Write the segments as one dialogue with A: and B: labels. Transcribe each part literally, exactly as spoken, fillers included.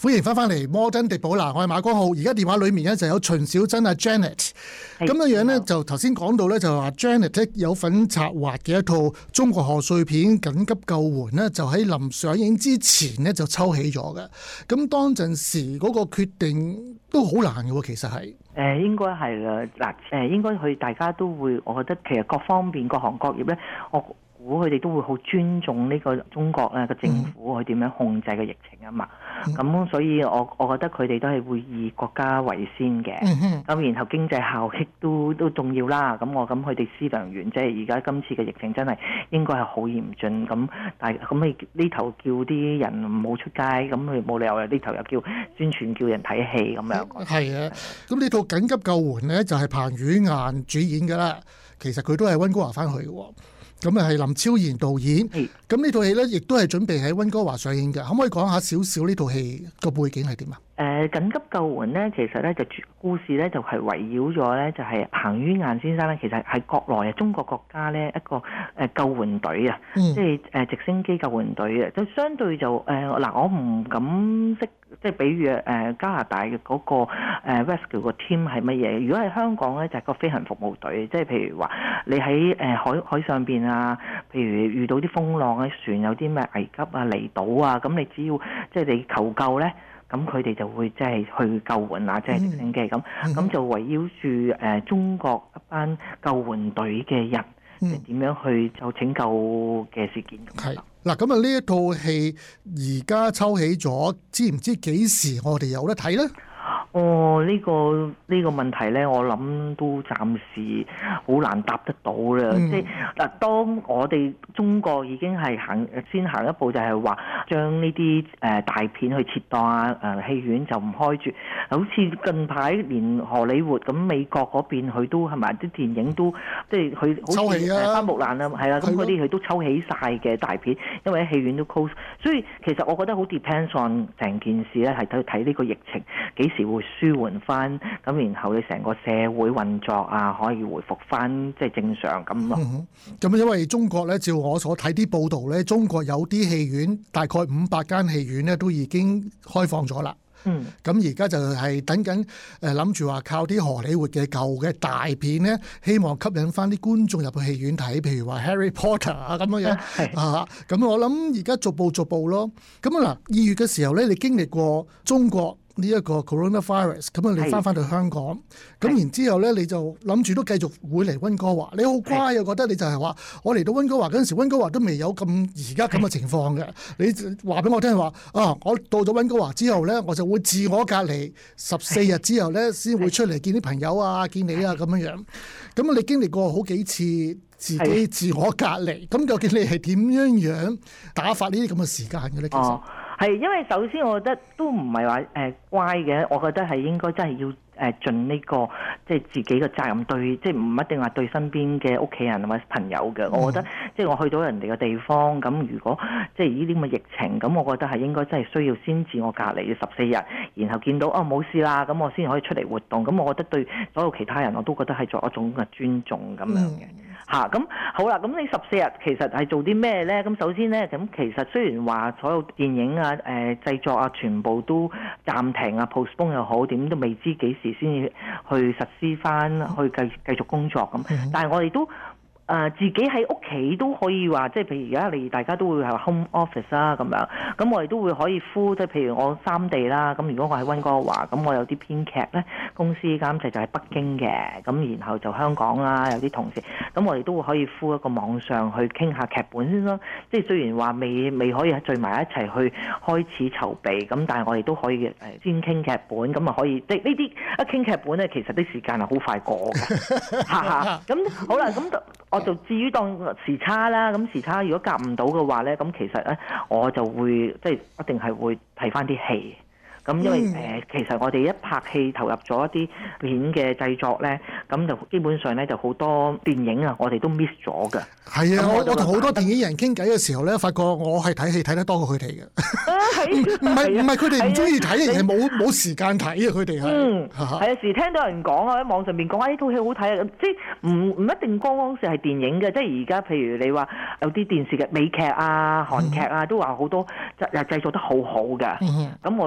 A: 歡迎翻返嚟摩登迪寶嗱，我係馬光浩，而家電話裏面咧就有秦小珍啊 Janet， 咁樣樣咧就頭先講到咧就話 Janet 有份策劃嘅一套中國賀歲片緊急救援咧，就喺臨上映之前咧就抽起咗嘅。咁當陣時嗰個決定都好難嘅喎，其實係
B: 誒應該係啦，嗱誒應該佢大家都會，我覺得其實各方面各行各業咧，我估佢哋都會好尊重呢個中國咧個政府去點樣控制個疫情啊嘛。咁、嗯、所以我我覺得佢哋都係會以國家為先嘅。咁、嗯、然後經濟效益都都重要啦。咁我咁佢哋思量完，即係而家今次嘅疫情真係應該係好嚴峻。咁但係咁你呢頭叫啲人唔好出街，咁佢冇理由呢頭又叫宣傳叫人睇戲咁樣。
A: 係啊，咁呢套緊急救援咧就係彭于晏主演㗎啦。其實佢都係溫哥華翻去嘅喎。咁啊係林超賢導演，咁呢套戲咧亦都係準備喺溫哥華上映嘅，可唔可以講下少少呢套戲個背景係點啊？
B: 誒、呃、緊急救援咧，其實咧就故事咧就係、是、圍繞咗咧，就係、是、彭于晏先生咧，其實係國內啊中國國家咧一個誒、呃、救援隊啊，嗯、即係誒、呃、直升機救援隊啊，就相對就誒嗱、呃，我唔敢識即係比喻誒、呃、加拿大嘅嗰、那個、呃、rescue 個 team 係乜嘢？如果係香港咧，就係、是、個飛行服務隊，即係譬如話你喺誒、呃、海海上邊啊，譬如遇到啲風浪嘅船有啲咩危急啊離島啊，咁你只要即係你求救咧。咁佢哋就會即係去救援啊，即係直升機咁，咁、嗯、就圍繞住誒中國一班救援隊嘅人，點、嗯、樣去就拯救嘅事件。
A: 係嗱，咁啊呢一套戲而家抽起咗，知唔知幾時我哋有得睇咧？
B: 哦，呢、這個呢、這個問題咧，我諗都暫時好難答得到啦。嗯、即係嗱，當我哋中國已經係行先行一步，就係話將呢啲誒大片去切檔啊，誒戲院就唔開住。好似近排連荷里活咁，美國嗰邊佢都係咪啲電影都即係佢好似誒花木蘭啊，係啊，咁嗰啲佢都抽起晒嘅大片，因為喺戲院都 close。所以其實我覺得好 depends on 成件事咧，係睇睇呢個疫情幾時會舒緩翻，咁然後你成個社會運作啊，可以回復翻即係正常咁咯。
A: 咁、嗯、因為中國咧，照我所睇啲報道咧，中國有啲戲院大概五百間戲院咧都已經開放咗啦。嗯，咁而家就係等緊誒諗住話靠啲荷里活嘅舊嘅大片咧，希望吸引翻啲觀眾入去戲院睇，譬如話 Harry Potter 啊咁樣樣啊。咁我諗而家逐步逐步咯。咁啊嗱，二月嘅時候咧，你經歷過中國呢一個 coronavirus， 咁啊你翻翻到香港，咁然之後咧你就諗住都繼續會嚟溫哥華。你好乖啊，覺得你就係話我嚟到溫哥華嗰陣時，溫哥華都未有咁而家咁嘅情況嘅。你話俾我聽話啊，我到咗溫哥華之後咧，我就會自我隔離十四日之後咧，先會出嚟見啲朋友啊，見你啊咁樣樣。咁啊，你經歷過好幾次自己自我隔離，咁究竟你係點樣樣打發呢啲咁嘅時間嘅咧？其實？哦
B: 係，因為首先我覺得都唔係話誒乖嘅，我覺得係應該真係要誒盡呢個即係自己嘅責任，對，即係唔一定話對身邊嘅屋企人或者朋友嘅。嗯、我覺得即係我去到人哋嘅地方，咁如果即係呢啲咁嘅疫情，咁我覺得係應該真係需要先自我隔離十四日，然後見到哦冇事啦，咁我先可以出嚟活動。咁我覺得對所有其他人我都覺得係作一種嘅尊重咁樣嘅。嗯嚇咁、啊、好啦，咁你十四日其實係做啲咩咧？咁首先咧，咁其實雖然話所有電影啊、誒、呃、製作啊，全部都暫停啊、postpone 又好，點都未知幾時先至去實施翻，去繼繼續工作咁。但係我哋都誒、呃、自己喺屋企都可以話，即係譬如而家你大家都會係 home office 啦咁樣，咁我哋都會可以 full，即係譬如我三地啦，咁如果我喺溫哥華，咁我有啲編劇咧，公司監製就喺北京嘅，咁然後就香港啦，有啲同事，咁我哋都會可以 full 一個網上去傾下劇本先咯。即係雖然話未未可以聚埋一齊去開始籌備，咁但係我哋都可以誒先傾劇本，咁啊可以即係呢啲一傾劇本咧，其實啲時間係好快過嘅，哈哈。咁好啦，咁我就至於當時差啦，咁時差如果夾唔到嘅話咧，咁其實咧我就會即係一定係會睇翻啲戲。咁因為誒、呃，其實我哋一拍戲投入咗一啲片嘅製作咧，咁就基本上咧就好多電影啊，我哋都 miss 咗嘅。
A: 係啊，我我同好多電影人傾偈嘅時候咧，發覺我係睇戲睇得多過佢哋嘅。唔係唔係佢哋唔中意睇，而係冇冇時間睇啊！佢哋係。嗯，
B: 係有時聽到人講啊，喺網上邊講啊，呢套戲好睇啊，即係唔唔一定光光是係電影嘅，即係而家譬如你話有啲電視嘅美劇啊、韓劇啊，嗯、都話好多製製作得好好嘅。咁、嗯、我都哇〜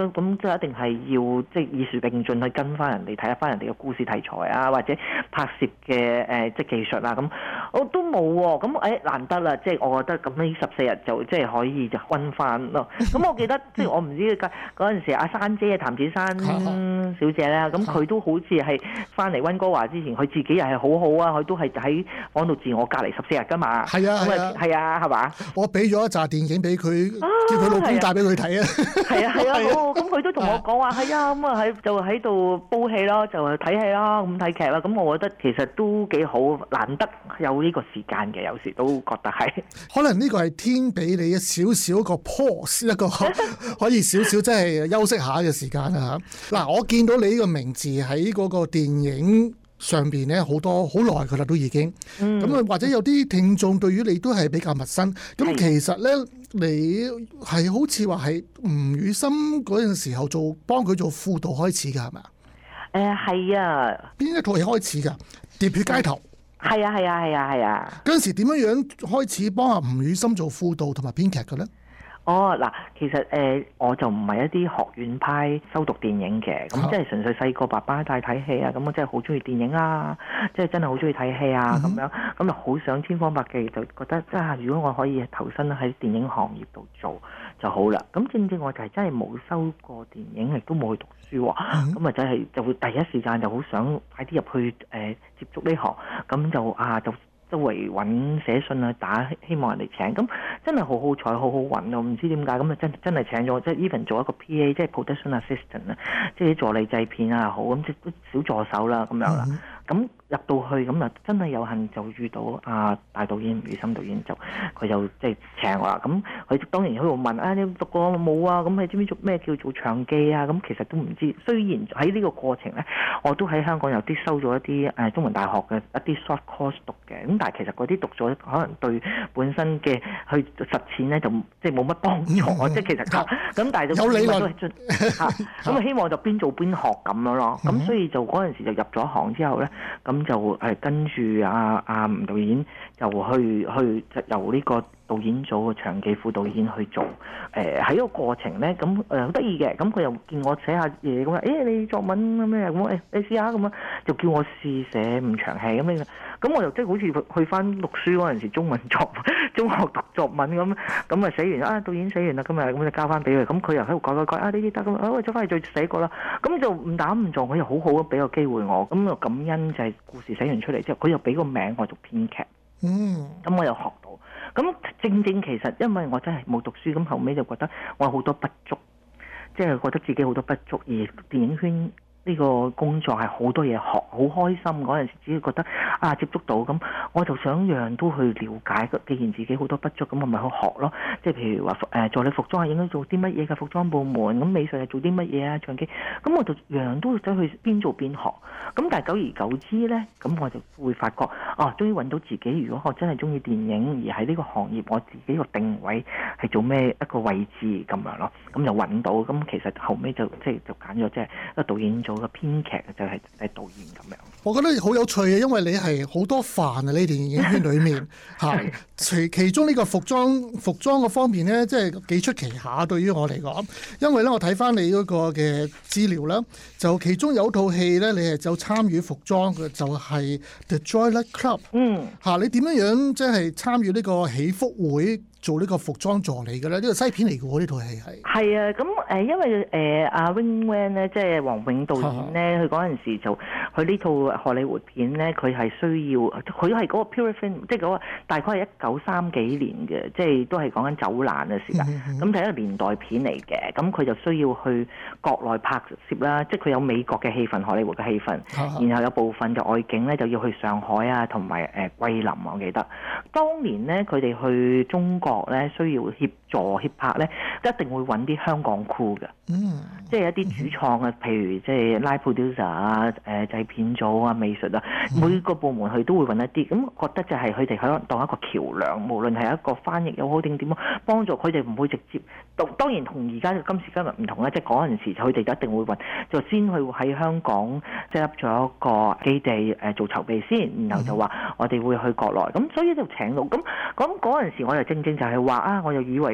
B: 得咁即係一定係要即係以時並進去跟翻人哋睇下翻人哋嘅故事題材啊，或者拍攝嘅誒即係技術啊咁，我都冇喎。咁誒難得啦，即係我覺得咁呢十四日就即係可以就温翻咯。咁我記得即係我唔知嗰陣時阿珊姐譚子珊小姐咧，咁佢都好似係翻嚟温哥華之前，佢自己又係好好啊，佢都係喺房度自我隔離十四日㗎嘛。
A: 係啊係啊，
B: 係啊係嘛？
A: 我俾咗一紮電影俾佢，叫佢老公帶俾佢睇啊。
B: 係啊係啊，咁佢都同我講話係啊，咁啊喺就喺度煲戲咯，就係睇戲啦，咁睇劇啦。咁我覺得其實都幾好，難得有呢個時間嘅，有時都覺得係。
A: 可能呢個係天俾你一少少個 pause， 一個可以少少即係休息下嘅時間啊嚇。嗱，我見到你呢個名字喺嗰個電影上邊咧，好多好耐㗎啦，都已經。咁啊、嗯，或者有啲聽眾對於你都係比較陌生。咁其實咧，你係好似話係吳宇森嗰陣時候做幫佢做輔導開始㗎，係咪啊？
B: 誒係啊。邊
A: 一套戲開始㗎？喋血街頭。
B: 係啊係啊係啊係啊！
A: 嗰陣時點樣樣開始幫阿吳宇森做輔導同埋編劇嘅咧？
B: 哦嗱，其實誒、呃、我就唔係一啲學院派修讀電影嘅，咁即係純粹細個爸爸帶睇戲啊，咁我真係好中意電影啊，即係真係好中意睇戲啊咁、嗯、樣，咁就好想千方百計就覺得啊，如果我可以投身喺電影行業度做就好啦。咁正正我就係真係冇修過電影，亦都冇去讀書喎，咁啊、嗯、就係就會第一時間就好想快啲入去誒、呃、接觸呢行，咁就啊就。周圍揾寫信啊，打希望人哋請，咁真係好好彩，好好揾咯，唔知點解咁啊真真係請咗，即係 even 做一個 P A，即係 production assistant 啊，即係啲助理製片啊好，咁即係小助手啦咁樣啦，咁、mm hmm. 入到去咁啊真係有幸就遇到啊大導演吳宇森導演，就佢就即係請我啦，咁佢當然喺度問啊，你讀過冇啊？咁你知唔知做咩叫做場記啊？咁其實都唔知，雖然喺呢個過程咧，我都喺香港有啲收咗一啲誒中文大學嘅一啲 short course 讀嘅，咁但係其實嗰啲讀咗可能對本身嘅去實踐咧就即係冇乜幫助，嗯、即係其實咁，嗯、但係就
A: 有理論
B: 都係進嚇，咁啊希望就邊做邊學咁樣咯，咁、嗯、所以就嗰陣時就入咗行之後咧，咁就誒跟住阿阿吳導演就去去由呢個導演組嘅場記副導演去做，誒喺個過程咧，咁誒好得意嘅，咁佢又見我寫下嘢咁啊，誒你作文咩咁誒你試下咁啊，就叫我試寫五場戲咁樣，咁我又即係好似去翻讀書嗰陣時中文作中學讀作文咁，咁啊寫完啊導演寫完啦，今日咁就交翻俾佢，咁佢又喺度改改改啊呢啲得咁啊，我走翻去再寫過啦，咁就誤打誤撞，佢又好好咁俾個機會我，咁啊感恩就係故事寫完出嚟之後，佢又俾個名我做編劇，嗯，咁我又學到。咁正正其實因為我真係冇讀書，咁後尾就覺得我有好多不足，即係覺得自己好多不足，而電影圈呢個工作係好多嘢學，好開心嗰陣時，只係覺得啊接觸到咁，我就想樣樣都去了解。既然自己好多不足，咁我咪去學咯。即係譬如話誒助理服裝係應該做啲乜嘢嘅服裝部門，咁美術係做啲乜嘢啊？場記，咁我就樣樣都走去邊做邊學。咁但係久而久之咧，咁我就會發覺，哦，終於揾到自己。如果我真係中意電影，而喺呢個行業，我自己個定位係做咩一個位置咁樣咯。咁就揾到，咁其實後尾就即係就揀咗即係一個導演組嘅編劇，就係係導演咁樣。
A: 我覺得好有趣嘅，因為你係好多範啊！呢電影圈裏面嚇，其其中呢個服裝服裝個方面咧，即係幾出奇下對於我嚟講。因為咧，我睇翻你嗰個嘅資料啦，就其中有套戲咧，你係就參與服裝嘅，就係、是、The Joy Luck Club。嗯，嚇你點樣樣即係參與呢個喜福會？做呢個服裝助理嘅咧，呢個西片嚟嘅喎，呢套戲係。係
B: 啊，咁誒、呃，因為誒阿 Wing Wen 咧，即係黃永導演咧，佢嗰陣時就佢呢套荷里活片咧，佢係需要，佢係嗰個 Period Film，即係嗰個大概係一九三幾年嘅，即係都係講緊走難嘅時間。咁係一個年代片嚟嘅，咁佢就需要去國內拍攝啦，即係佢有美國嘅戲份、荷里活嘅戲份，然後有部分就外景咧就要去上海啊，同埋誒桂林，我記得。當年咧，佢哋去中國咧需要協助協拍咧，一定會揾啲香港 crew 嘅，嗯，即係一啲主創啊，譬如即係 live producer 啊、誒製片組啊、美術啊，每個部門佢都會揾一啲，咁覺得就係佢哋可能當一個橋梁，無論係一個翻譯又好定點樣幫助佢哋，唔會直接。當然同而家今時今日唔同啦，即係嗰陣時佢哋就一定會揾，就先去喺香港 set up 咗一個基地誒做籌備先，然後就話我哋會去國內，咁所以就請到，咁咁嗰陣時我就正正就係話啊，我又以為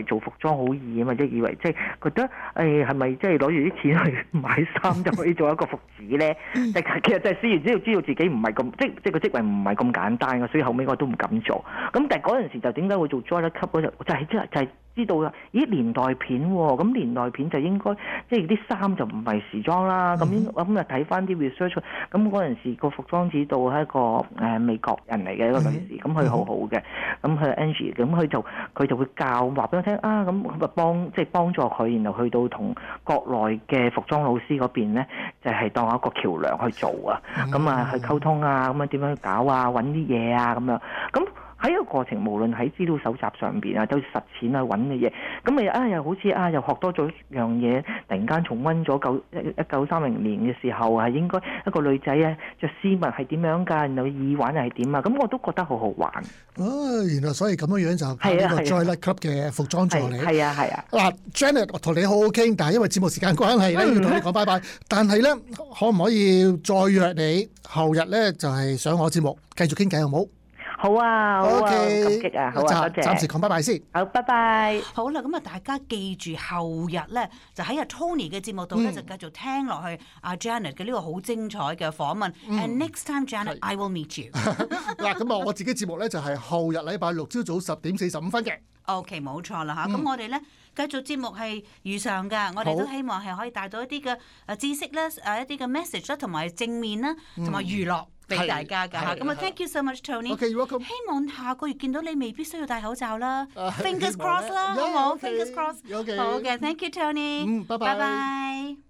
B: 做服裝好易啊嘛，即係以為即係覺得誒係咪即係攞住啲錢去買衫就可以做一個服子咧？但其實就係試完之後知道自己唔係咁，即即係個職位唔係咁簡單嘅，所以後尾我都唔敢做。咁但係嗰陣時就點解會做 Joy Club 嗰陣？就係即係就係知道啦。咦，年代片喎、哦，咁年代片就應該即係啲衫就唔係時裝啦。咁咁啊睇翻啲 research，咁嗰陣時個服裝指導係一個誒、呃、美國人嚟嘅一個女士，咁佢好好嘅，咁佢 Angie，咁佢就佢就會教話俾我聽啊，咁佢就幫即係幫助佢，然後去到同國內嘅服裝老師嗰邊咧，就係、是、當一個橋梁去做啊，咁啊去溝通啊，咁啊點樣去搞啊，揾啲嘢啊咁樣，咁。喺個過程，無論喺資料搜集上邊啊，都實踐去揾嘅嘢，咁咪啊又好似啊又學多咗樣嘢，突然間重溫咗九一一九三零年嘅時候係應該一個女仔啊着絲襪係點樣㗎，然後耳環又係點啊，咁我都覺得好好玩。
A: 啊，原來所以咁樣樣就係呢個 Joy Club 嘅服裝助理。
B: 係啊係啊。
A: 嗱、啊啊、Janet， 我同你好好傾，但係因為節目時間關係咧，要同你講拜拜。但係咧，可唔可以再約你後日咧，就係、是、上我節目繼續傾偈好唔好？
B: 好啊，好啊，感激啊，好啊，多謝。
A: 暫時講拜拜先。
B: 好，拜拜。
C: 好啦，咁啊，大家記住後日咧，就喺阿 Tony 嘅節目度咧，就繼續聽落去阿 Janet 嘅呢個好精彩嘅訪問。And next time, Janet, I will meet you。
A: 嗱，咁啊，我自己節目咧就係後日禮拜六朝早十點四十五分嘅。
C: OK，冇錯啦嚇。咁我哋咧繼續節目係如常㗎，我哋都希望係可以帶到一啲嘅誒知識咧，誒一啲嘅 message 啦，同埋正面啦，同埋娛樂。俾大家㗎嚇，咁啊 thank you so much Tony。Okay, you're welcome。希望下個月見到你未必需要戴口罩啦。Fingers crossed 啦，好冇？Fingers crossed。好嘅，thank you Tony。嗯，拜拜。拜拜。